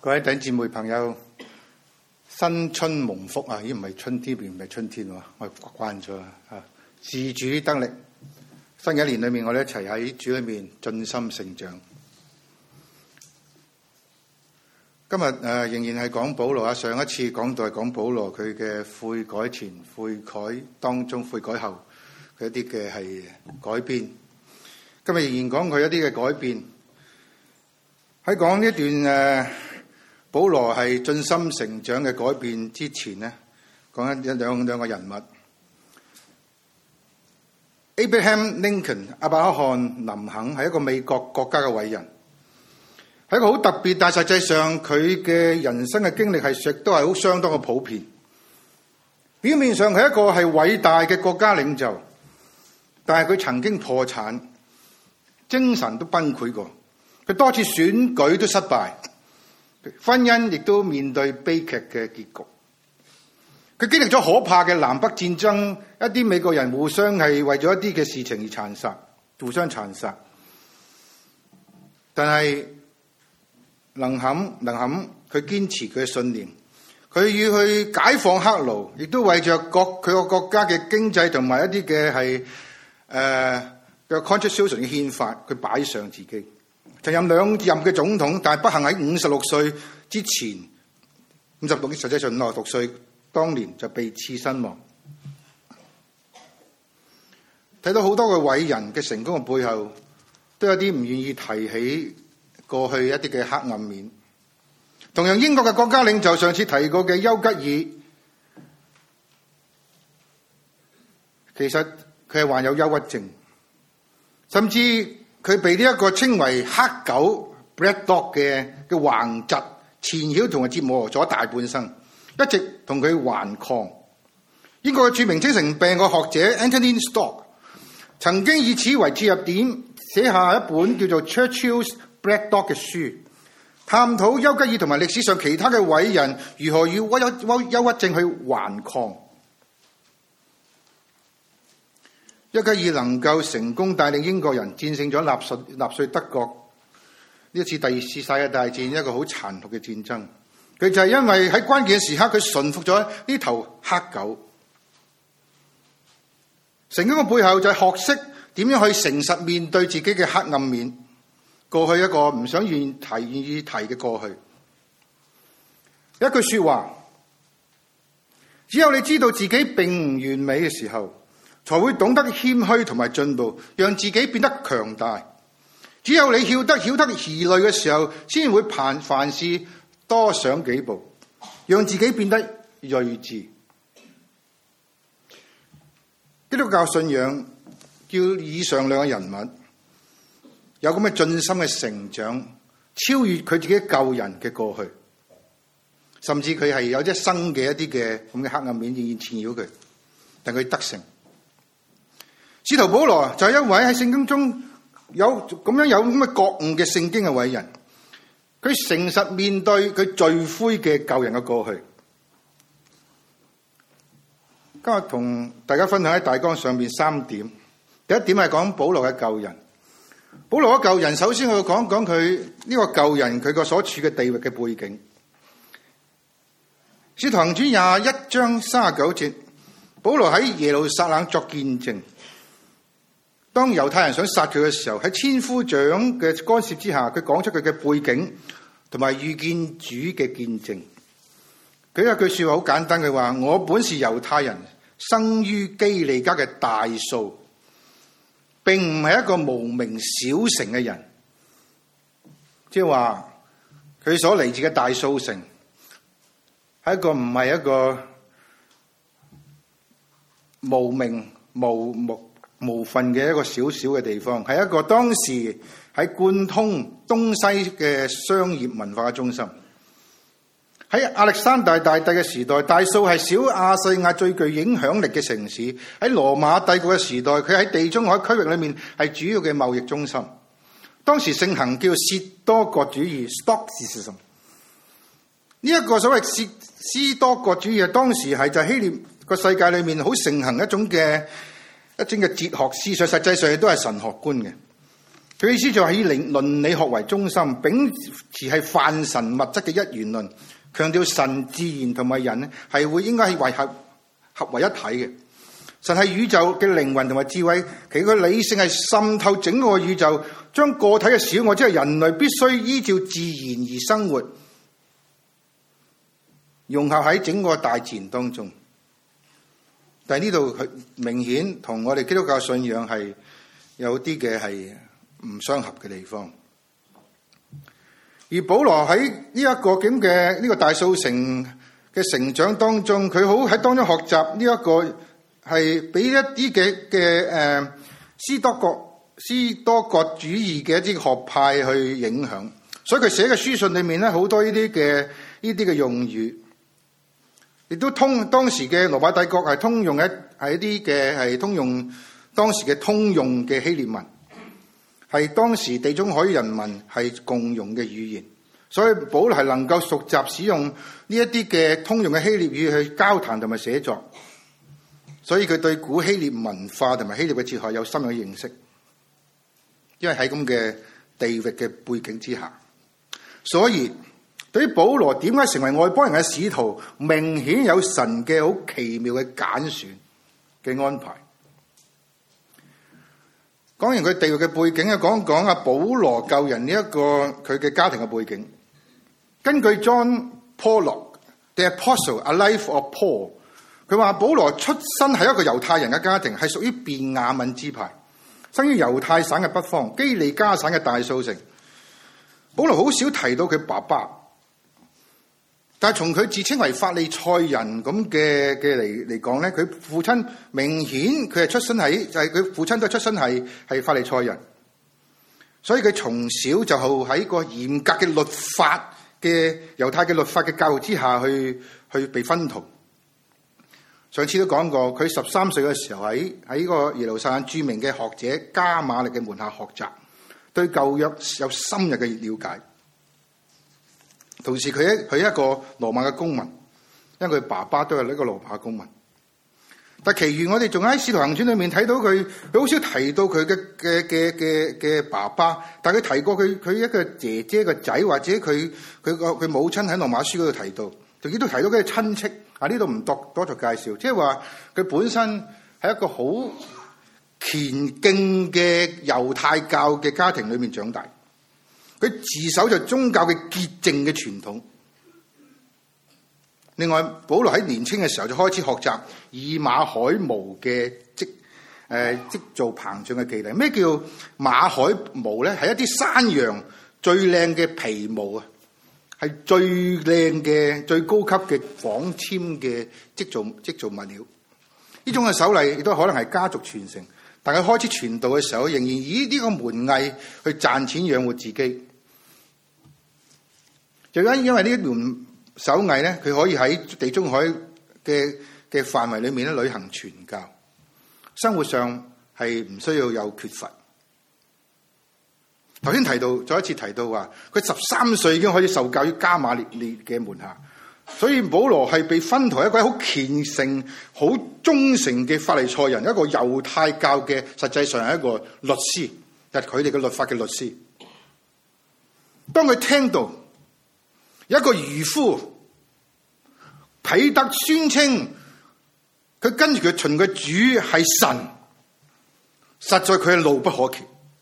各位弟兄姊妹朋友，新春蒙福啊！咦，唔係春天，唔係春天喎，我慣咗啊！自主得力，新嘅一年裏面，我哋一齊喺主裏面進心成長。今日仍然係講保羅啊，上一次講到係講保羅佢嘅悔改前、悔改當中、悔改後佢一啲嘅係改變。今日仍然講佢一啲嘅改變。喺講呢一段保羅係進心成長嘅改變之前呢，講一兩個人物。Abraham Lincoln 亞伯拉罕林肯係一個美國國家嘅偉人，係一個好特別，但實際上佢嘅人生嘅經歷係亦都係好相當嘅普遍。表面上係一個係偉大嘅國家領袖，但係佢曾經破產，精神都崩潰過，佢多次選舉都失敗，婚姻亦都面對悲劇嘅結局。佢經歷咗可怕嘅南北戰爭，一啲美國人互相係為咗一啲嘅事情而殘殺，互相殘殺。但係林肯佢堅持佢嘅信念，佢要去解放黑奴，亦都為着佢個國家嘅經濟同埋一啲嘅係嘅 constitution 嘅憲法，佢擺上自己。就任兩任嘅總統，但係不幸喺56歲之前，56實際上56歲，當年就被刺身亡。睇到好多嘅偉人嘅成功嘅背後，都有啲唔願意提起過去一啲嘅黑暗面。同樣英國嘅國家領袖上次提過嘅丘吉爾，其實佢係患有憂鬱症，甚至佢被呢一個稱為黑狗 Black Dog 嘅橫疾纏繞同埋折磨咗大半生，一直同佢頑抗。英國嘅著名精神病嘅學者 Anthony Stokes 曾經以此為切入點，寫下一本叫做 Churchill's Black Dog 嘅書，探討丘吉爾同埋歷史上其他嘅偉人如何與憂鬱症去頑抗。丘吉爾能夠成功帶領英國人戰勝咗納粹德國呢一次第二次世界大戰，一個好殘酷嘅戰爭，佢就係因為喺關鍵時刻佢馴服咗呢頭黑狗。成功嘅背後就係學識點樣去誠實面對自己嘅黑暗面，過去一個唔想願意提嘅過去。一句說話，只有你知道自己並唔完美嘅時候，才會懂得謙虛同埋進步，讓自己變得強大。只有你曉得疑慮嘅時候，先會凡事多想幾步，讓自己變得睿智。基督教信仰叫以上兩個人物有咁嘅進心嘅成長，超越佢自己救人嘅過去，甚至佢係有一生嘅一啲嘅咁嘅黑暗面仍然纏繞佢，但佢得勝。使徒保羅就係一位喺聖經中有咁嘅覺悟嘅聖經嘅偉人，佢誠實面對佢罪魁嘅救人嘅過去。今日同大家分享喺大綱上面3點。第一點係講保羅嘅救人。保羅嘅救人，首先我要講講佢呢個救人佢個所處嘅地域嘅背景。使徒行傳21章39節，保羅喺耶路撒冷作見證。當猶太人想殺佢嘅時候，喺千夫長嘅干涉之下，佢講出佢嘅背景同埋遇見主嘅見證。佢有句說話好簡單，佢話：我本是猶太人，生於基利家嘅大數，並唔係一個無名小城嘅人。即係話佢所嚟自嘅大數城係唔係一個無名無份嘅一個小小嘅地方，係一個當時喺貫通東西嘅商業文化嘅中心。喺亞歷山大大帝嘅時代，大數係小亞細亞最具影響力嘅城市。喺羅馬帝國嘅時代，佢喺地中海區域裏面係主要嘅貿易中心。當時盛行叫薛多國主義 Stoicism。呢一個所謂斯多國主義，當時係就希臘個世界裏面好盛行一種嘅哲學思想，實際上亦都係神學觀嘅。 佢意思就係以倫理學為中心，秉持係泛神物質嘅一元論，強調神、自然同埋人係應該係合為一體嘅。神係宇宙嘅靈魂同埋智慧，其佢理性係滲透整個宇宙，將個體嘅小我，即係人類，必須依照自然而生活，融合喺整個大自然當中。但係呢度明顯同我哋基督教信仰係有啲嘅係唔相合嘅地方。而保羅喺呢一個咁嘅呢個大數成嘅成長當中，佢好喺當中學習呢一個係俾一啲嘅斯多葛主義嘅一啲學派去影響，所以佢寫嘅書信裏面咧好多呢啲嘅用語，亦都當時嘅羅馬帝國係通用一啲嘅係通用當時嘅通用嘅希臘文，係當時地中海人民係共用嘅語言，所以保羅係能夠熟習使用呢一啲嘅通用嘅希臘語去交談同埋寫作。所以佢對古希臘文化同埋希臘嘅哲學有深入嘅認識，因為喺咁嘅地域嘅背景之下，所以對於保羅點解成為外邦人嘅使徒，明顯有神嘅好奇妙嘅揀選嘅安排。講完佢地域嘅背景，講講阿保羅救人呢一個佢嘅家庭嘅背景。根據 John Pollock The Apostle: A Life of Paul，佢話保羅出身係一個猶太人嘅家庭，係屬於便雅憫支派，生於猶太省嘅北方基利加省嘅大數城。保羅好少提到佢爸爸，但係從佢自稱為法利賽人咁嘅嚟講咧，佢父親明顯佢係出身喺就係佢父親都係出身係法利賽人，所以佢從小就喺個嚴格嘅律法嘅猶太嘅律法嘅教育之下去被薰陶。上次都講過，佢13歲嘅時候喺個耶路撒冷著名嘅學者加馬力嘅門下學習，對舊約有深入嘅了解。同時佢係一個羅馬嘅公民，因為佢爸爸都係一個羅馬公民。但其餘我哋仲喺《使徒行傳》裏面睇到佢好少提到佢嘅爸爸，但係佢提過佢一個姐姐個仔，或者佢母親喺羅馬書嗰度提到，仲亦都提到佢嘅親戚。呢度唔多做介紹，即係話佢本身係一個好虔敬嘅猶太教嘅家庭裏面長大，佢自守就宗教嘅潔淨嘅傳統。另外，保羅喺年輕嘅時候就開始學習以馬海毛嘅織造膨脹嘅技藝。咩叫馬海毛咧？係一啲山羊最靚嘅皮毛啊！係最靚嘅、最高級嘅紡纖嘅織造物料。呢種嘅手藝亦都可能係家族傳承，但佢開始傳道嘅時候，仍然以呢個門藝去賺錢養活自己。就因為呢一門手藝咧，佢可以喺地中海嘅範圍裏面咧履行傳教，生活上係唔需要有缺乏。頭先提到，再一次提到話，佢13歲已經開始受教於加馬列嘅門下，所以保羅係被薰陶一位好虔誠、好忠誠嘅法利賽人，一個猶太教嘅，實際上係一個律師，就係佢哋嘅律法嘅律師。當佢聽到有一個漁夫彼得宣稱佢跟住佢循嘅主係神，實在佢係怒不可遏。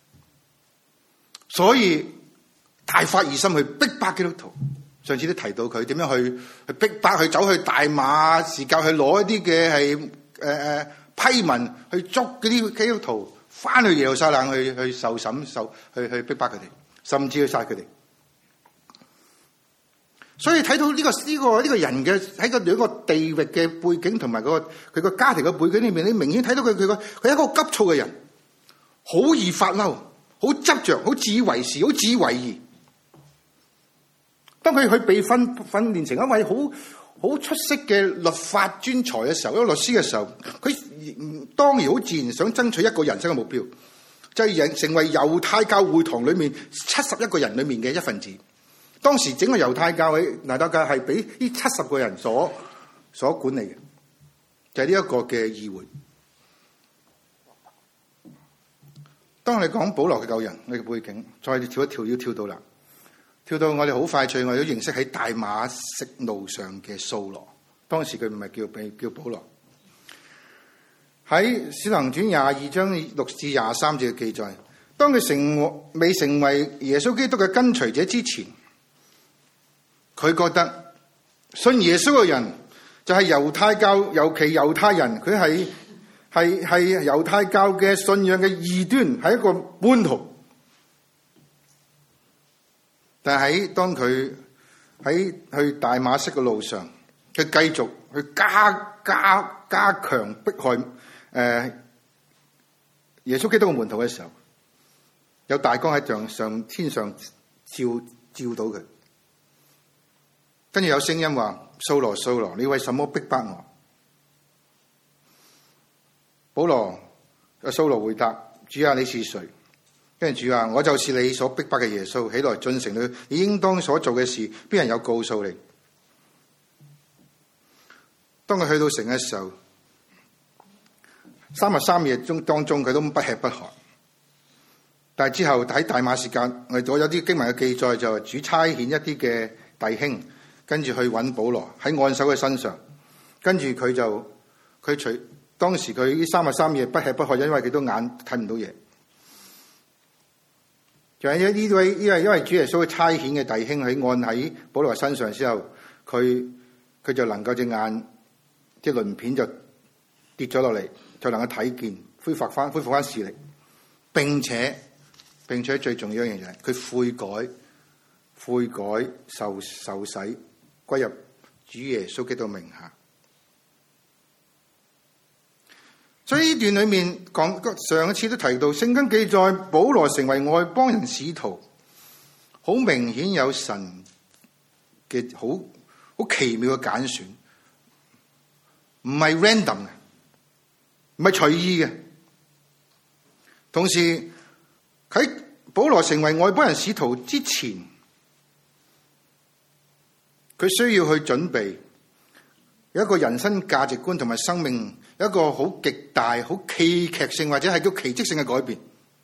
所以大發熱心去逼迫基督徒。上次都提到佢點樣去逼迫，去走去大馬士革去攞一啲嘅係批文去捉嗰啲基督徒翻去耶路撒冷去受審去逼迫佢哋，甚至去殺佢哋。所以睇到呢個人嘅喺個兩個地域嘅背景同埋佢個家庭嘅背景裏面，你明顯睇到佢係一個急躁嘅人，好易發嬲。好執着，好自以為是，好自以為義。當佢被訓練成一位好出色嘅律法專才嘅時候，一個律師嘅時候，佢當然好自然想爭取一個人生嘅目標，就係成為猶太教會堂裏面71個人裏面嘅一份子。當時整個猶太教係俾呢70個人所管理嘅，就係呢一個嘅議會。 當我哋講保羅嘅救人嘅背景，再跳一跳要跳到啦，跳到我哋好快脆，我哋都認識喺大馬色路上嘅掃羅。當時佢唔係叫保羅。喺使徒行傳22章6至23節嘅記載，當佢未成為耶穌基督嘅跟隨者之前，佢覺得信耶穌嘅人就係猶太教，尤其猶太人，佢係猶太教嘅信仰嘅異端，係一個叛徒。但係當佢喺去大馬色嘅路上，佢繼續去加強迫害耶穌基督嘅門徒嘅時候，有大光喺天上照到佢，跟住有聲音話：掃羅，掃羅，你為什麼逼迫我？掃羅回答：主啊，你是誰？跟住主啊，我就是你所逼迫嘅耶穌，起來進城去，你應當所做嘅事，邊人有告訴你？當佢去到城嘅時候，3日3夜當中佢都不吃不喝。但係之後喺大馬士革，我有啲經文嘅記載就係主差遣一啲嘅弟兄，跟住去揾保羅，喺按手佢身上，跟住當時佢呢3日3夜不吃不喝，因為佢都眼睇唔到嘢。就係因為主耶穌差遣嘅弟兄喺保羅身上之後，佢就能夠隻眼即係鱗片就跌咗落嚟，就能夠睇見，恢復翻視力，並且最重要一樣嘢，佢悔改受洗，歸入主耶穌基督名下。所以呢段裏面上一次都提到，聖經記載保羅成為外邦人使徒，好明顯有神嘅好奇妙嘅揀選，唔係 random 嘅，唔係隨意嘅。同時喺保羅成為外邦人使徒之前，佢需要去準備有一個人生價值觀同埋生命有一個好極大、好戲劇性或者係叫奇蹟性嘅改變。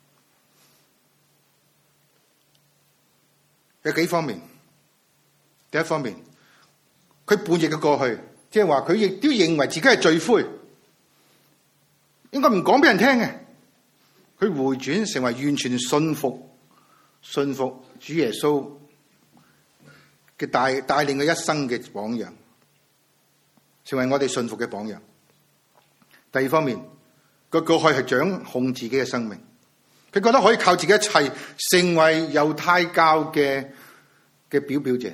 有幾方面。第一方面，佢叛逆嘅過去，即係話佢亦都認為自己係罪魁，應該唔講俾人聽嘅。佢回轉成為完全信服主耶穌嘅帶領佢一生嘅榜樣，成為我哋信服嘅榜樣。第二方面，佢過去係掌控自己嘅生命，佢覺得可以靠自己一切成為猶太教嘅表者，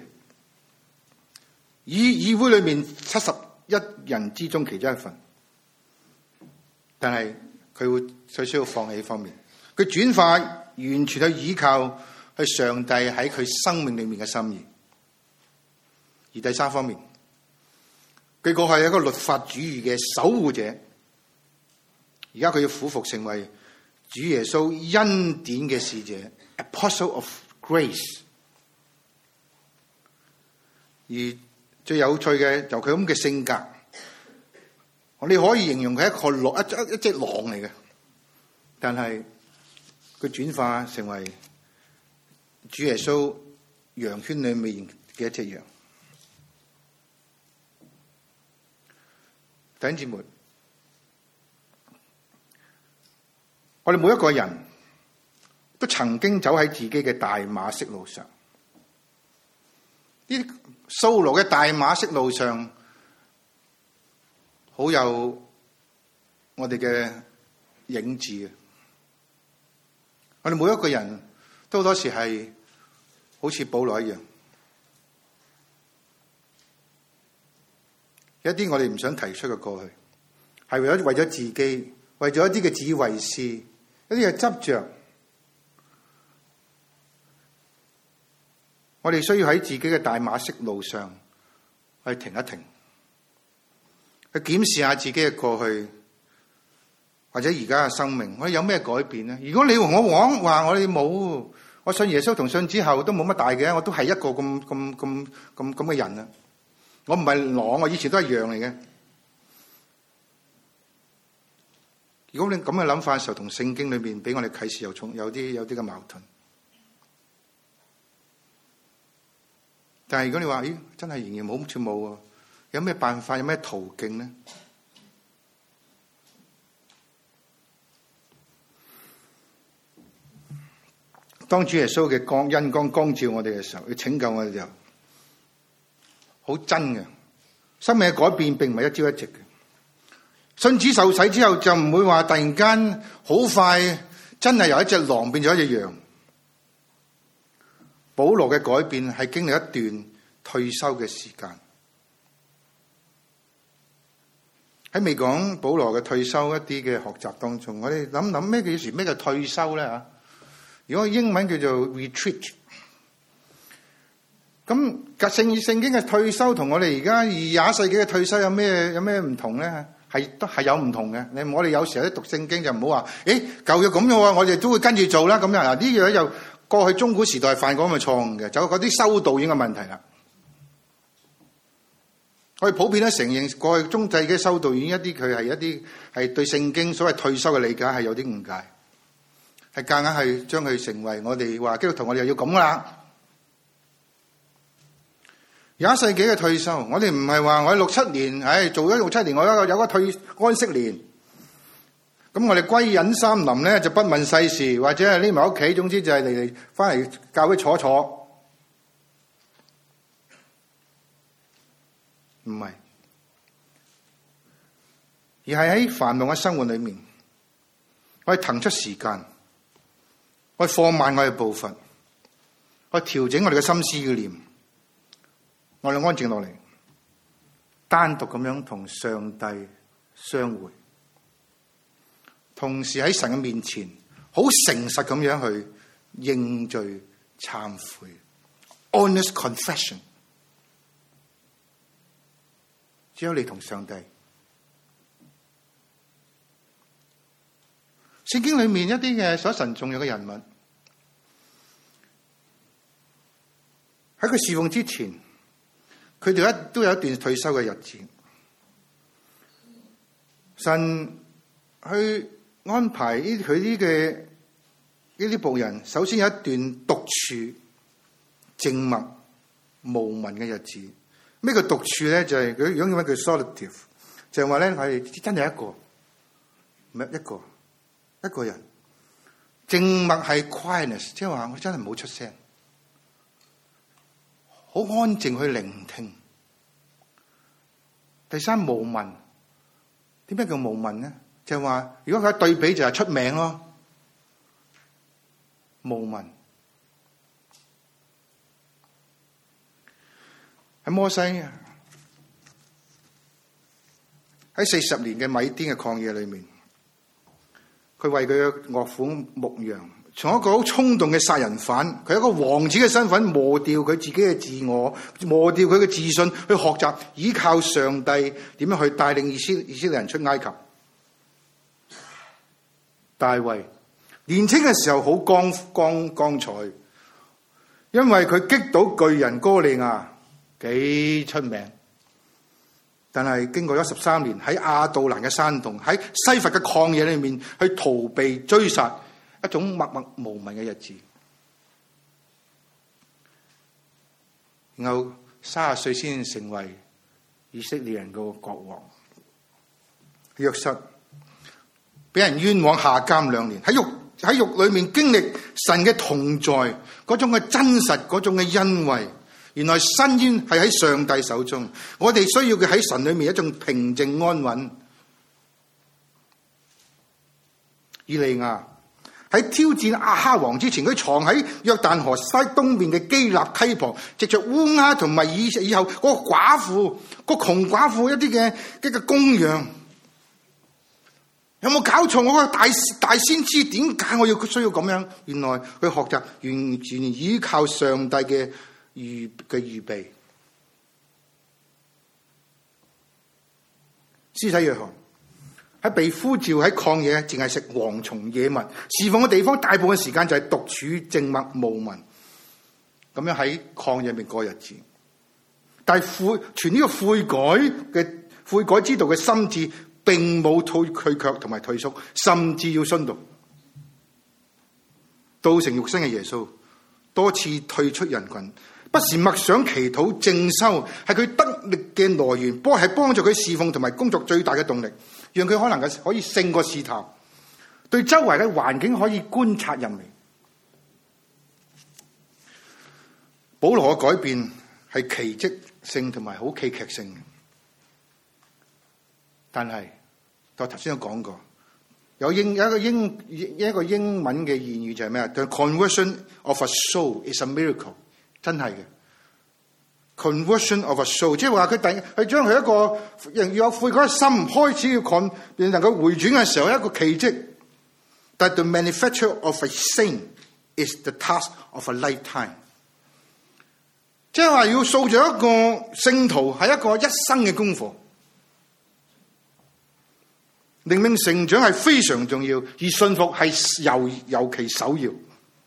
議會裏面71人之中其中一份。但係佢需要放棄方面，佢轉化完全去依靠去上帝喺佢生命裏面嘅心意。而第三方面，佢過去係一個律法主義嘅守護者，而家佢要俯伏成為主耶穌恩典嘅使者 ，Apostle of Grace。而最有趣嘅就佢咁嘅性格，我哋可以形容佢一隻狼嚟嘅，但係佢轉化成為主耶穌羊圈裏面嘅一隻羊。弟兄姊妹，我哋每一個人都曾經走喺自己嘅大馬色路上。呢掃羅嘅大馬色路上，好有我哋嘅影子嘅。我哋每一個人都好多時係好似保羅一樣，有一啲我哋唔想提出嘅過去，係為咗自己，為咗一啲嘅自以為是，一啲嘅執着。我哋需要喺自己嘅大馬色路上去停一停，去檢視下自己嘅過去，或者而家嘅生命，我哋有咩改變呢？如果你同我講話，我哋冇，我信耶穌同信之後都冇乜大嘅，我都係一個咁嘅人啊！我唔係狼，我以前都係羊嚟嘅。 如果你咁嘅諗法嘅時候，同聖經裏面俾我哋啟示有啲嘅矛盾。但係如果你話，咦，真係仍然冇似冇喎，有咩辦法，有咩途徑呢？當主耶穌嘅恩光光照我哋嘅時候，要拯救我哋嘅時候，好真嘅，生命嘅改變並唔係一朝一夕嘅。信主受洗之後，就唔會話突然間好快，真係由一隻狼變咗一隻羊。保羅嘅改變係經歷一段退休嘅時間。喺未講保羅嘅退休一啲嘅學習當中，我哋諗咩叫退休咧吓？如果英文叫做 retreat， 咁聖經嘅退休同我哋而家20世紀嘅退休有咩唔同咧？係有唔同嘅。我哋有時候讀聖經就唔好話，舊約咁樣喎，我哋都會跟住做啦。咁樣嗱，呢樣又過去中古時代犯過咁嘅錯誤嘅，就嗰啲修道院嘅問題啦。我哋普遍都承認過去中世嘅修道院佢係對聖經所謂退休嘅理解係有啲誤解，係夾硬係將佢成為我哋話基督徒，我哋又要咁啦。20世紀嘅退休，我哋唔係話我67年，做咗67年，我有個退安息年。咁我哋歸隱山林咧，就不問世事，或者係匿埋屋企，總之就係嚟翻嚟教會坐坐。唔係，而係喺繁忙嘅生活裏面，我哋騰出時間，我哋放慢我哋步伐，我哋調整我哋嘅心思意念，我哋安靜落嚟，單獨咁樣同上帝相會，同時喺神嘅面前好誠實咁樣去認罪懺悔 ，honest confession。只有你同上帝。聖經裏面一啲嘅所神重要嘅人物，喺佢侍奉之前，佢哋都有一段退休嘅日子。神去安排佢呢啲僕人，首先有一段獨處、靜默、無聞嘅日子。咩叫獨處咧？就係佢用英文叫 solitude， 就係話咧，係真係一個人。靜默係 quietness， 即係話我真係唔好出聲，好安靜去聆聽。第三，無聞。點解叫無聞咧？就係話如果佢一對比就係出名咯，無聞。喺摩西喺40年嘅米甸嘅曠野裏面，佢為佢嘅岳父牧羊，從一個好衝動嘅殺人犯，佢一個王子嘅身份磨掉佢自己嘅自我，磨掉佢嘅自信，去學習依靠上帝點樣去帶領以色列人出埃及。大衛年輕嘅時候好光彩，因為佢擊倒巨人哥利亞。幾出名，但係經過咗13年喺亞杜蘭嘅山洞，喺西弗嘅曠野裏面去逃避追殺，一種默默無聞嘅日子。然後30歲先成為以色列人個國王。約瑟俾人冤枉下監2年，喺獄裏面經歷神嘅同在，嗰種嘅真實，嗰種嘅恩惠。原來伸冤係喺上帝手中，我哋需要嘅喺神裏面一種平靜安穩。以利亞喺挑戰亞哈王之前，佢藏喺約旦河西東邊嘅基立梯旁，藉着烏鴉同埋以後嗰個寡婦、個窮寡婦一啲嘅公羊。有冇搞錯？我個大先知點解我需要咁樣？原來佢學習完全依靠上帝嘅預備。施洗約翰喺被呼召喺曠野，淨係食蝗蟲野物，侍奉嘅地方大部分時間就係獨處靜默無聞，咁樣喺曠野入面過日子。但係傳呢個悔改之道嘅心志， 並冇退卻同埋退縮，甚至要殉道。道成肉身嘅耶穌多次退出人群，不時默想祈禱靜修，係佢得力嘅來源，係幫助佢侍奉同埋工作最大嘅動力，讓佢可以勝過試探，對周圍嘅環境可以觀察入微。保羅嘅改變係奇蹟性同埋好戲劇性嘅，但係我頭先都講過，有一個英文嘅諺語就係咩啊？ The conversion of a soul is a miracle， 真係嘅。conversion of a soul， 即係話佢將佢一個人要有悔改嘅心開始要能夠回轉嘅時候，一個奇蹟。但 the manufacture of a saint is the task of a lifetime， 即係話要塑造一個聖徒係一個一生嘅功課。靈命成長係非常重要，而信服係尤其首要，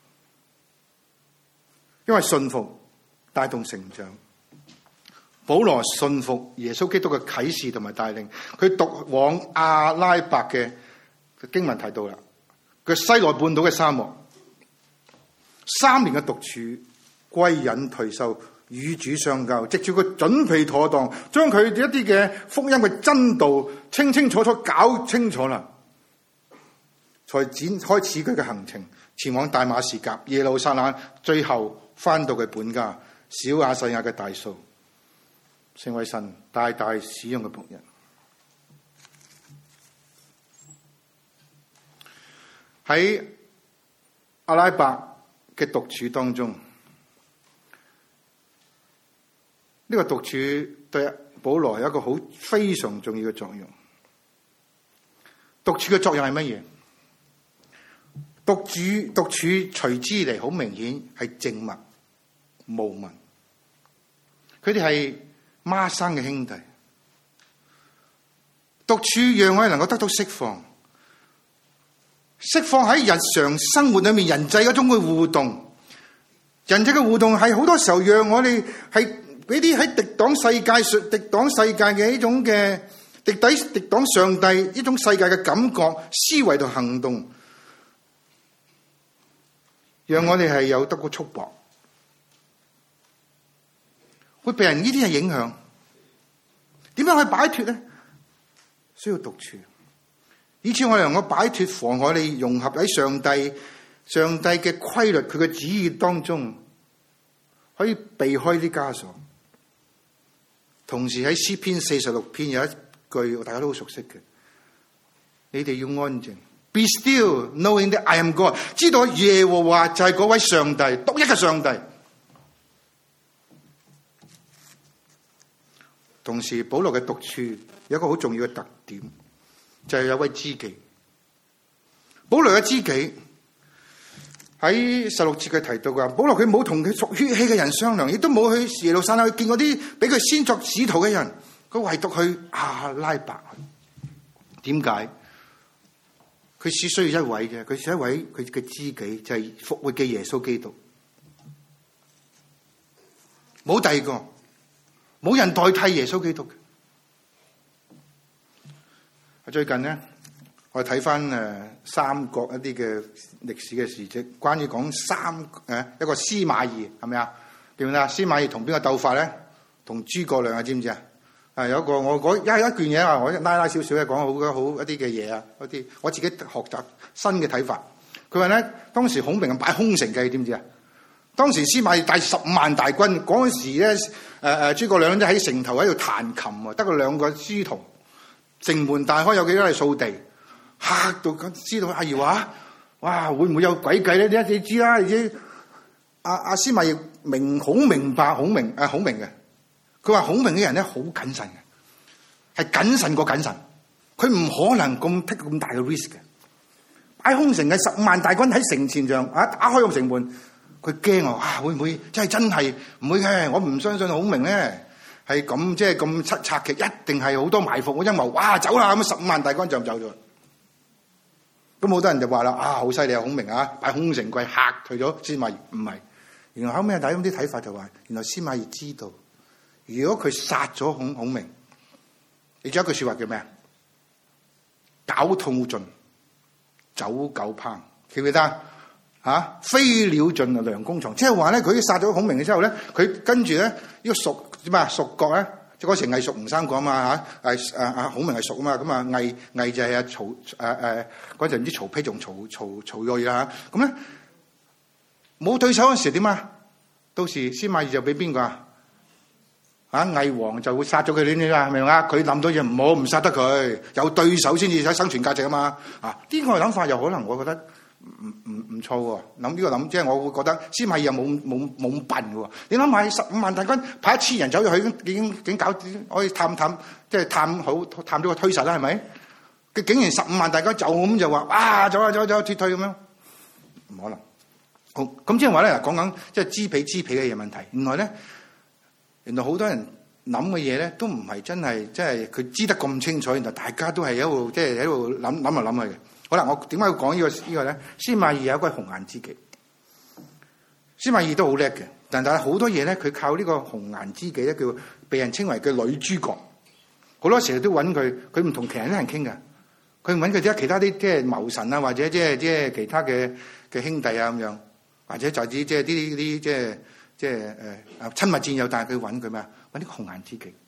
因為信服帶動成長。保羅信服耶穌基督嘅啟示同埋帶領，佢讀往阿拉伯嘅經文提到啦，佢西奈半島嘅沙漠，3年嘅獨處，歸隱退休，與主相交，藉住佢準備妥當，將佢一啲嘅福音嘅真道清清楚楚搞清楚啦，才開始佢嘅行程，前往大馬士革、耶路撒冷，最後翻到佢本家小亞細亞嘅大數，成為神大大使用嘅僕人。喺阿拉伯嘅獨處當中，呢個獨處對保羅有一個非常重要嘅作用。獨處嘅作用係乜嘢？獨處隨之嚟，好明顯係靜默無聞。佢哋係孖生嘅兄弟。獨處讓我哋能夠得到釋放喺日常生活裏面人際嗰種嘅互動。人際嘅互動係好多時候讓我哋係俾啲喺敵擋世界嘅呢種嘅敵擋上帝呢種世界嘅感覺、思維同行動，讓我哋係有得個束縛，會被人呢啲係影響。點樣去擺脫咧？需要獨處，以至我哋能夠擺脫妨礙你融合喺上帝嘅規律、佢嘅旨意當中，可以避開啲枷鎖。同時喺詩篇46篇有一句大家都好熟悉嘅，你哋要安靜 ，Be still, knowing that I am God， 知道耶和華就係嗰位上帝，獨一嘅上帝。同時保羅嘅獨處有一個好重要嘅特點，就係有位知己。保羅嘅知己喺16節佢提到嘅，保羅佢冇同佢屬血氣嘅人商量，亦都冇去耶路撒冷去見嗰啲俾佢先作使徒嘅人，佢唯獨去阿拉伯。點解？佢只需要一位嘅，佢是一位佢嘅知己，就係復活嘅耶穌基督，冇第二個，冇人代替耶穌基督嘅。最近呢，我睇翻三國一啲嘅歷史嘅事跡，關於講一個司馬懿係咪啊？記唔記得司馬懿同邊個鬥法咧？同諸葛亮啊，知唔知啊？有一個我一卷嘢啊，我拉少少嘅講好一啲嘅嘢啊，啲我自己學習新嘅睇法。佢話咧，當時孔明擺空城計，知唔知啊？當時司馬懿帶15萬大軍，嗰陣時咧諸葛亮喺城頭喺度彈琴啊，得個2個書童，城門大開，有幾多係掃地，嚇到知道阿懿話：哇，會唔會有鬼計咧？你知啦，你知阿司馬懿好明白孔明嘅。佢話孔明嘅人咧好謹慎嘅，係謹慎過謹慎，佢唔可能take 咁大嘅 risk 嘅。擺空城嘅15萬大軍喺城前上打開個城門，佢驚啊！會唔會真係唔會嘅？我唔相信孔明咧係咁咁策極，一定係好多埋伏嘅陰謀。哇，走啦！咁15萬大軍就走咗。咁好多人就話啦：好犀利啊！孔明擺空城計嚇退咗司馬懿，唔係。原來後尾大家啲睇法就話，原來司馬懿知道。如果佢殺咗孔明，你仲有一句說話叫咩啊？ 狡兔盡，走狗烹，記唔記得啊？飛鳥盡，良弓藏。即係話咧，佢殺咗孔明嘅之後咧，佢跟住咧呢個蜀國咧，即係嗰時魏蜀吳三國啊嘛嚇，孔明係蜀啊嘛，咁啊魏就係阿曹嗰陣唔知曹丕仲曹睿啊，咁咧冇對手嗰時點啊？到時司馬懿就俾邊個啊？魏王就會殺咗佢呢啲啦，係咪啊？佢諗到嘢唔殺得佢，有對手先至有生存價值啊嘛。呢個諗法又可能我覺得唔錯喎。諗即係我會覺得司馬懿又冇咁笨喎。你諗下15萬大軍派1000人走入去，已經搞可以探即係探咗個推實啦，係咪？佢竟然15萬大軍就咁就話走撤退咁樣，唔可能。好，咁即係話咧，講緊即係知彼嘅嘢問題。原來好多人諗嘅嘢咧，都唔係真係，即係佢知得咁清楚。原來大家都係喺度，即係喺度諗嚟諗去嘅。好啦，我點解要講呢個咧？司馬懿有一個紅顏知己，司馬懿都好叻嘅，但係好多嘢咧，佢靠呢個紅顏知己咧，叫被人稱為嘅女諸葛。好多時候都揾佢，佢唔同其他人傾嘅，佢唔揾佢其他啲即係謀臣啊，或者即係其他嘅兄弟啊咁樣，或者就係即係啲即係親密戰友，但係佢揾佢咩啊？揾啲紅顏知己，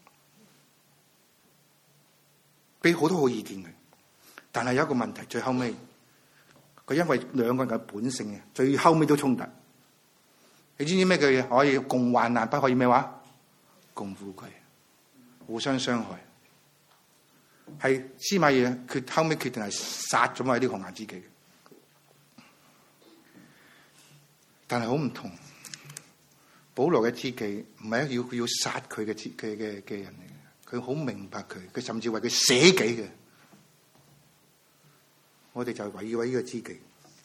俾好多好意見佢。但係有一個問題，最後尾佢因為兩個人嘅本性嘅，最後尾都衝突。你知唔知咩叫可以共患難，不可以咩話？共富貴，互相傷害。係司馬懿後尾決定係殺咗埋啲紅顏知己，但係好唔同。保羅嘅知己唔係要殺佢嘅人嚟嘅，佢好明白佢甚至為佢捨己嘅。我哋就係為呢個知己。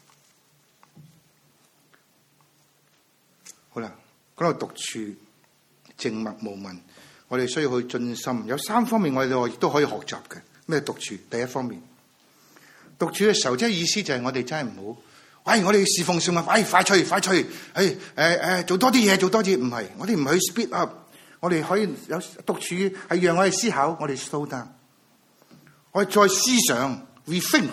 好啦，講到獨處、靜默無聞，我哋需要去進心。有3方面我哋亦都可以學習嘅。咩獨處？第一方面，獨處嘅時候，即係意思就係我哋真係唔好。我哋侍奉上啊！快脆，做多啲嘢，唔係，我哋唔去 speed up， 我哋可以有獨處，係讓我哋思考，我哋 slow down， 我哋再思想 rethink，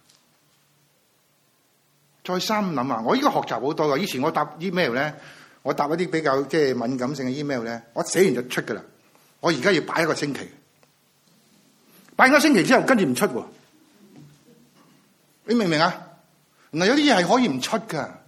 再三諗啊！我依家學習好多噶，以前我答 email 咧，我答一啲比較即係敏感性嘅 email 咧，我寫完就出噶啦，我而家要擺1個星期，擺1個星期之後跟住唔出喎，你明唔明啊？原來有啲嘢係可以唔出噶，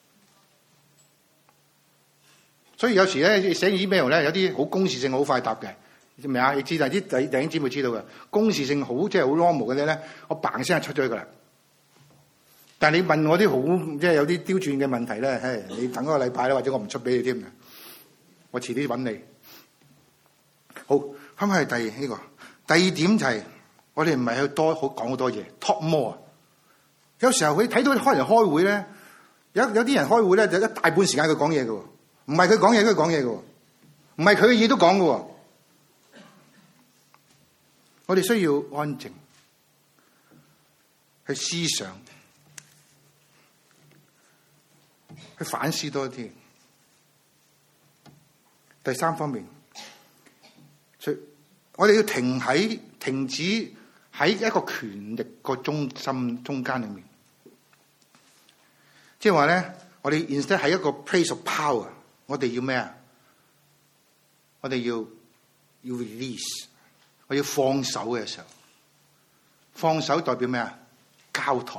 所以有時咧寫 email 咧有啲好公事性好快答嘅，知唔知啊？你知，但係啲弟兄姊妹知道嘅，公事性好即係好 normal 嘅咧，我嘭聲就出咗去噶啦。但係你問我啲好即係有啲刁鑽嘅問題咧，你等1個禮拜啦，或者我唔出俾你添嘅，我遲啲揾你。好，翻返去第二點就係我哋唔係去講好多嘢 talk more。有時候佢睇到開人開會咧，有啲人開會咧就一大半時間佢講嘢嘅，唔係佢講嘢佢講嘢嘅，唔係佢嘅嘢都講嘅。我哋需要安靜去思想，去反思多啲。第3方面，我哋要停止喺一個權力個中間裏面，即係話咧，我哋 instead 喺一個 place of power， 我哋要咩啊？我哋要 release， 我要放手嘅時候，放手代表咩啊？交託，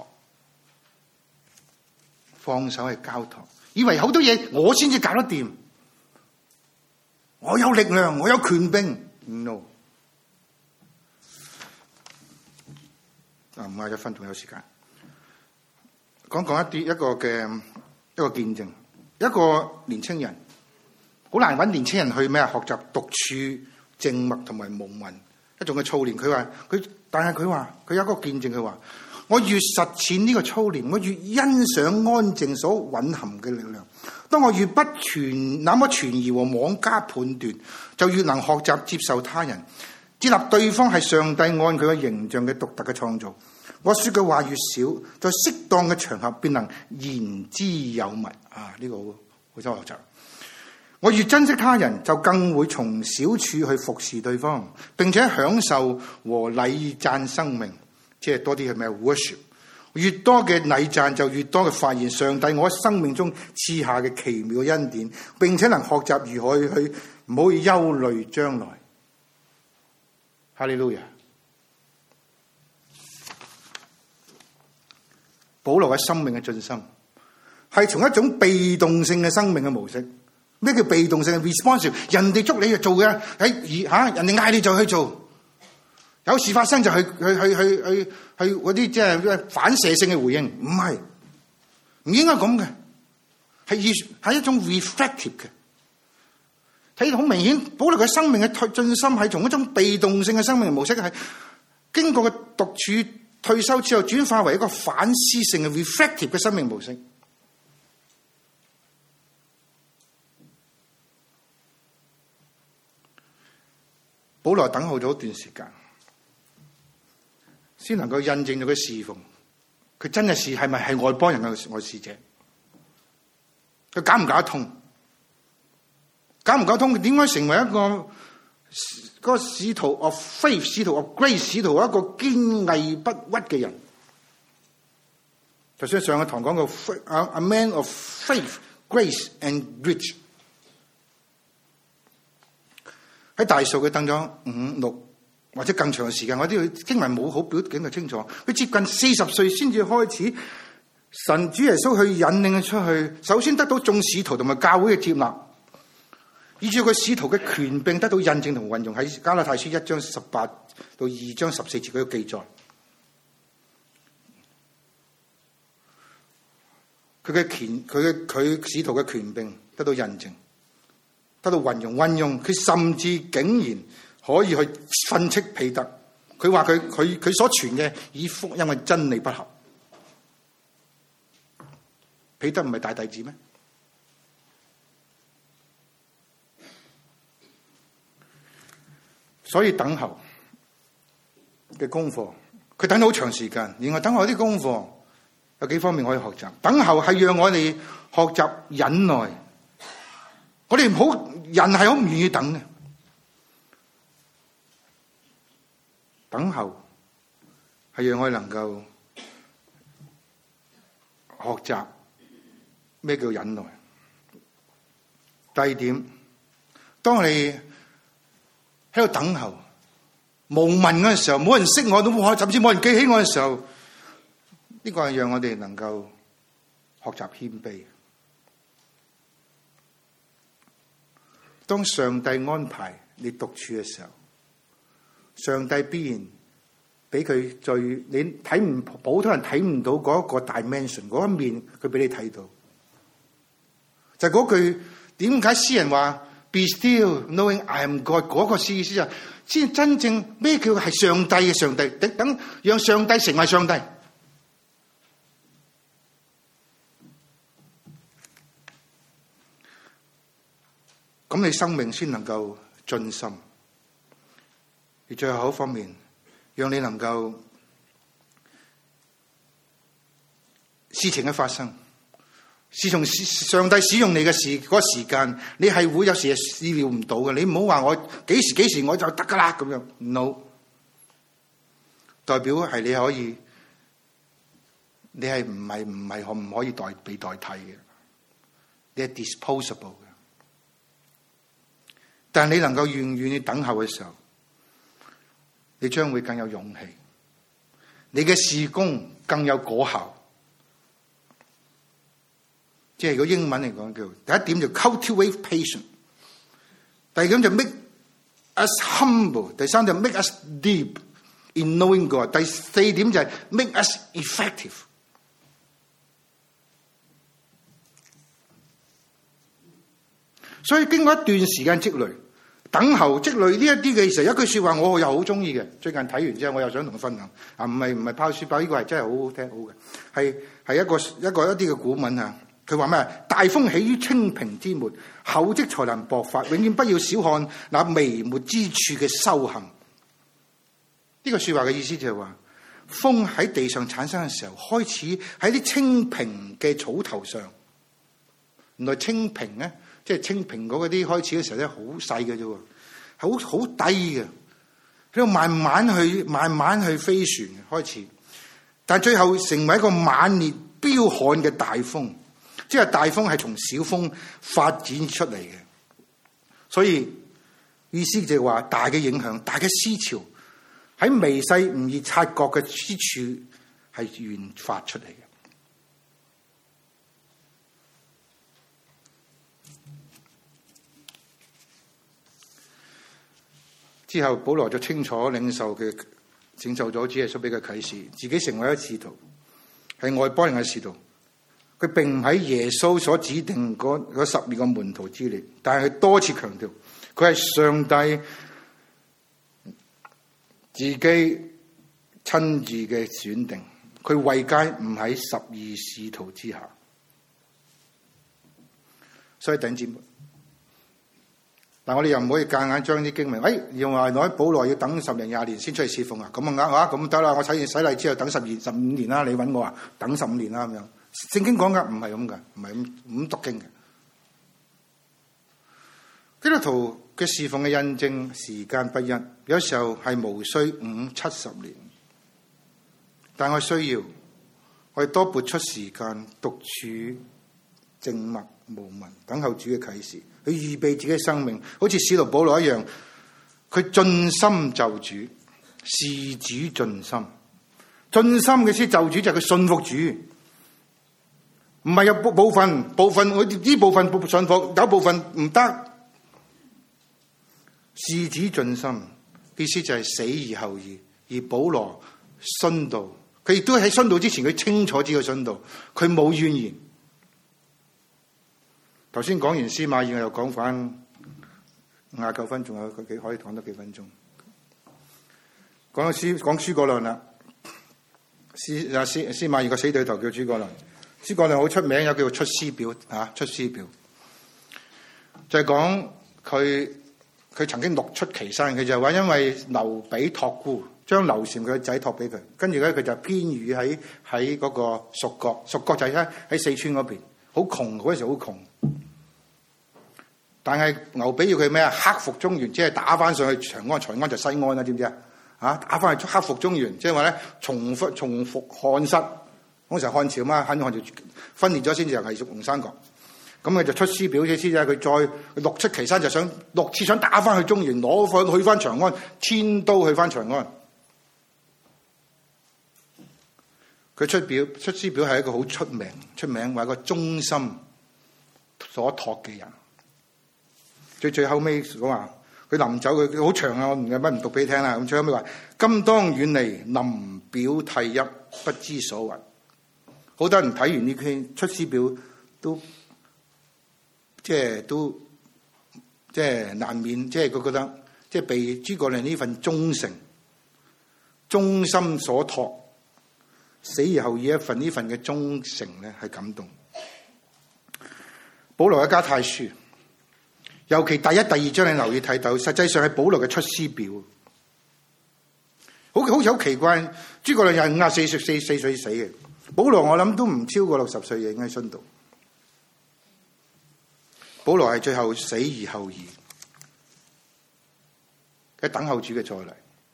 放手係交託，以為好多嘢我先至搞得掂，我有力量，我有權柄 ，no。唔係1分鐘有時間，講一個見證，一個年青人好難揾年青人去咩啊？學習獨處、靜默同埋無聞一種嘅操練。但係佢話佢有一個見證，佢話我越實踐呢個操練，我越欣賞安靜所蘊含嘅力量。當我越不那麼存疑和妄加判斷，就越能學習接受他人。接納對方係上帝按佢嘅形象嘅獨特嘅創造。我說嘅話越少，在適當嘅場合便能言之有物。呢個好想學習。我越珍惜他人，就更會從小處去服侍對方，並且享受和禮讚生命。 即係多啲係咩 worship。越多嘅禮讚，就越多嘅發現上帝我喺生命中賜下嘅奇妙嘅恩典，並且能學習如何去唔好憂慮將來。哈利路亞！保羅嘅生命嘅進深係從一種被動性嘅生命嘅模式。咩叫被動性嘅 responsive？ 人哋捉你就做嘅，人哋嗌你就去做。有事發生就去嗰啲即係反射性嘅回應，唔係，唔應該咁嘅，係一種 reflective 嘅。睇到好明顯，保羅嘅生命嘅進深係從一種被動性嘅生命模式，係經過嘅獨處退休之後，轉化為一個反思性嘅 reflective 嘅生命模式。保羅等候咗一段時間，先能夠印證到佢侍奉，佢真係咪係外邦人嘅愛使者？佢搞唔搞得通？搞唔搞得通？佢點解成為一個使徒 of faith、使徒 of grace、使徒一個堅毅不屈嘅人？就算上個堂講過 a man of faith, grace and grit。喺大數佢等咗5、6或者更長嘅時間，我啲經文冇好表警就清楚。佢接近40歲先至開始，神主耶穌去引領佢出去，首先得到眾使徒同埋教會嘅接納，以至佢使徒嘅權柄得到印證同運用。喺加拉太書1章18到2章14節嗰個記載，佢使徒嘅權柄得到印證，得到運用，佢甚至竟然可以去訓斥彼得。佢話佢所傳嘅以福音嘅真理不合。彼得唔係大弟子咩？所以等候嘅功課，佢等咗好長時間。然後等候啲功課有幾方面可以學習。等候係讓我哋學習忍耐。我哋唔好，人係好唔願意等嘅。等候係讓我哋能夠學習咩叫忍耐。第二點，當你喺度等候無聞嗰陣時候，冇人識我都冇，甚至冇人記起我嘅時候，呢個係讓我哋能夠學習謙卑。當上帝安排你獨處嘅時候，上帝必然俾佢最你睇唔普通人睇唔到嗰一個 dimension 嗰一面，佢俾你睇到。就嗰句點解詩人話 Be still, knowing I am God 嗰個意思就先真正咩叫係上帝嘅上帝，等讓上帝成為上帝。咁你生命先能夠進深。而最後一方面，讓你能夠事情嘅發生，是從上帝使用你嘅嗰個時間，你係會有時係意料唔到嘅。你唔好話我幾時我就得㗎啦咁樣。No， 代表係你可以，你係唔可以被代替嘅，你係 disposable 嘅。但你能夠願意等候嘅時候，你將會更有勇氣，你嘅事工更有果效。即係如果英文嚟講叫第一點就 cultivate patience， 第二點就 make us humble， 第三就 make us deep in knowing God， 第四點就係 make us effective。所以經過一段時間積累。等候積累呢一啲嘅，其實一句說話我又好中意嘅。最近睇完之後，我又想同佢分享。唔係拋書包，呢個係真係好好聽好嘅。係一啲嘅古文啊。佢話咩？大風起於清平之末，厚積才能薄發。永遠不要小看那微末之處嘅修行。呢個說話嘅意思就係話，風喺地上產生嘅時候，開始喺啲清平嘅草頭上。原來清平咧。即係青蘋果嗰啲開始嘅時候咧，好細嘅啫，好低嘅，喺度慢慢去飛旋開始。 但最後成為一個猛烈彪悍嘅大風，即係大風係從小風發展出嚟嘅。所以意思就係話大嘅影響、大嘅思潮喺微細唔易察覺嘅之處係源發出嚟嘅。之後保羅就清楚領受咗主耶穌俾佢啟示，自己成為一使徒，係外邦人嘅使徒。佢並唔喺耶穌所指定嗰12個門徒之列，但係佢多次強調，佢係上帝自己親自嘅選定，佢位階唔喺12使徒之下。所以弟兄姊妹，但我哋又唔可以夾硬將啲經文，要話攞保羅要等10年20年先出去侍奉啊，咁啊咁得啦，我洗禮之後等15年啦，你揾我啊，等15年啦咁樣。聖經講嘅唔係咁嘅，唔係咁讀經嘅。基督徒嘅侍奉嘅印證時間不一，有時候係無需50-70年，但我需要我哋多撥出時間獨處靜默無聞，等候主嘅啟示，去預備自己嘅生命，好似使徒保羅一樣，佢盡心就主，事主盡心。盡心嘅先就主就係佢信服主。唔係有部分，我呢部分信服，有部分唔得。事主盡心，意思就係死而後已。而保羅殉道，佢亦都喺殉道之前，佢清楚知道殉道，佢冇怨言。頭先講完司馬懿，我又講翻59分，仲有可以講多幾分鐘。講諸葛亮啦，司馬懿個死對頭叫諸葛亮。諸葛亮好出名，有叫做出師表啊，出師表就係講佢曾經6出祁山，佢就話因為劉備託孤，將劉禪佢個仔託俾佢，跟住咧佢就偏寓喺嗰個蜀國，蜀國就喺四川嗰邊，好窮，嗰陣時好窮。但係劉備要佢咩啊？克服中原，即係打翻上去長安，長安就西安啦，知唔知啊？打翻去克服中原，即係話咧重復漢室。嗰時候漢朝嘛，漢朝分裂咗先至係屬龍三國，咁佢就出師表嘅意思就係佢再6出祁山，就想6次想打翻去中原，去翻長安，遷都去翻長安。佢出師表係一個好出名或一個忠心所託嘅人。最後尾講話佢臨走，佢好長啊，我有乜唔讀俾你聽啦。咁最後尾話：今當遠離，臨表涕泣，不知所云。好多人睇完呢篇出師表都即係難免，即係佢覺得即係被諸葛亮呢份忠誠、忠心所託，死而後已呢份嘅忠誠咧係感動。保羅嘅加太書，尤其第1、第2章，你留意睇到，實際上係保羅嘅出師表。好似好奇怪，諸葛亮又係54歲死嘅。保羅我諗都唔超過60歲，已經喺殉道。保羅係最後死而後已，喺等候主嘅再嚟。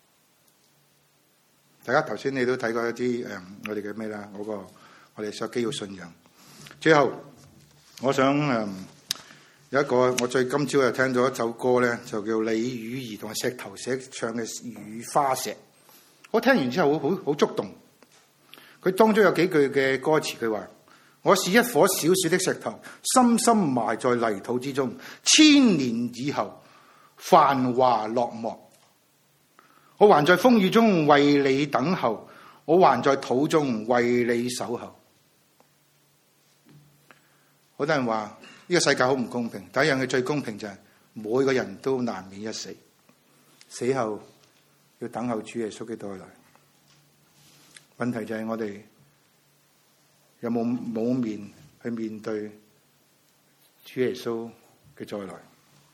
大家頭先你都睇過一啲我哋嘅咩啦？我哋所基要信仰。最後我想有一個，我今朝又聽咗一首歌咧，就叫李雨兒同埋石頭寫唱嘅《雨花石》。我聽完之後好觸動。佢當中有幾句嘅歌詞，佢話：我是一顆小小的石頭，深深埋在泥土之中，千年以後繁華落幕，我還在風雨中為你等候，我還在土中為你守候。好多人話呢個世界好唔公平，第一樣嘢最公平就係每個人都難免一死，死後要等候主耶穌嘅到來。問題就係我哋有冇面去面對主耶穌嘅再來。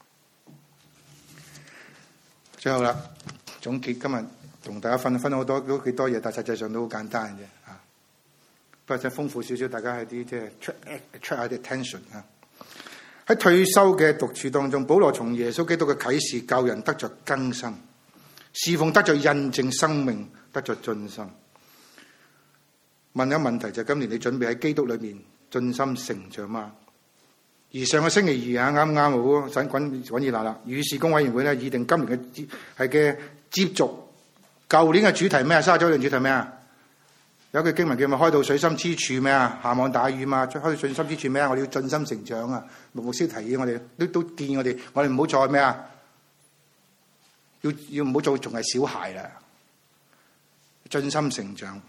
最後啦，總結今日同大家分好多都幾多嘢，但實際上都好簡單嘅啫。不過再豐富少少，大家係啲即係 check 下啲 tension 啊。喺退休嘅獨處當中，保羅從耶穌基督嘅啟示教人得着更新，侍奉得着印證生命，得着進心。 問一個問題，就係今年你準備喺基督裏面進心成長嗎？而上個星期二啱好想滾熱辣啦，與事工委員會咧擬定今年嘅接續舊年嘅主題咩啊？沙洲嘅主題咩啊？有句經文叫咪開到水深之處咩啊？下網打魚嘛，開到水深之處咩啊？我哋要進心成長啊！牧師提議我哋都建議我哋唔好再咩啊？要唔好做仲係小孩啦，進心成長。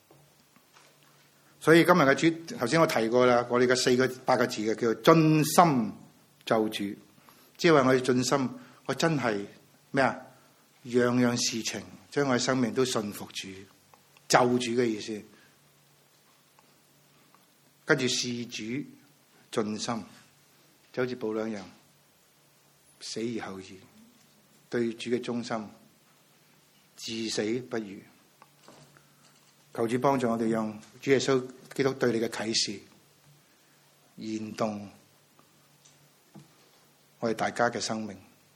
所以今日嘅頭先我提過啦，我哋嘅8個字嘅叫做盡心就主，即係話我哋盡心，我真係咩啊？樣樣事情將我嘅生命都信服主，就主嘅意思。跟住事主盡心，就好似保良一樣，死而後已，對主嘅忠心，至死不渝。求主幫助我哋，讓主耶穌基督對你嘅啟示燃動我哋大家嘅生命。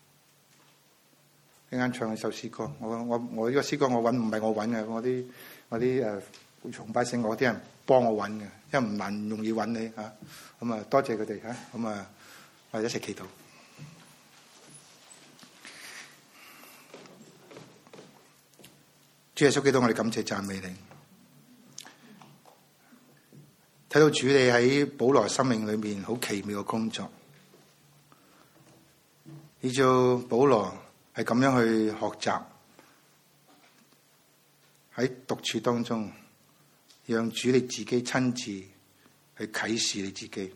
一陣間唱一首詩歌，我呢個詩歌唔係我揾嘅，我啲崇拜聖樂啲人幫我揾嘅，因為唔難唔容易揾你嚇。咁啊，多謝佢哋嚇。咁啊，我哋一齊祈禱。主耶穌基督，我哋感謝讚美你。睇到主你喺保羅生命裏面好奇妙嘅工作，依照保羅係咁樣去學習，喺獨處當中，讓主你自己親自去啟示你自己，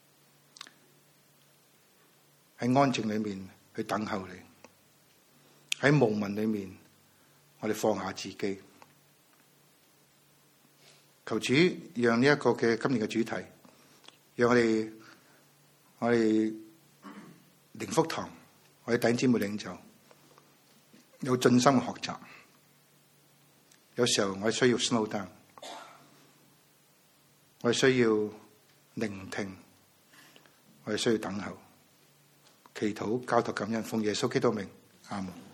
喺安靜裏面去等候你，喺無聞裏面我哋放下自己。求主讓呢一個嘅今年嘅主題，讓我哋靈福堂，我哋弟兄姊妹領袖有盡心嘅學習。有時候我哋需要 slow down， 我哋需要聆聽，我哋需要等候，祈禱交託感恩，奉耶穌基督名，阿門。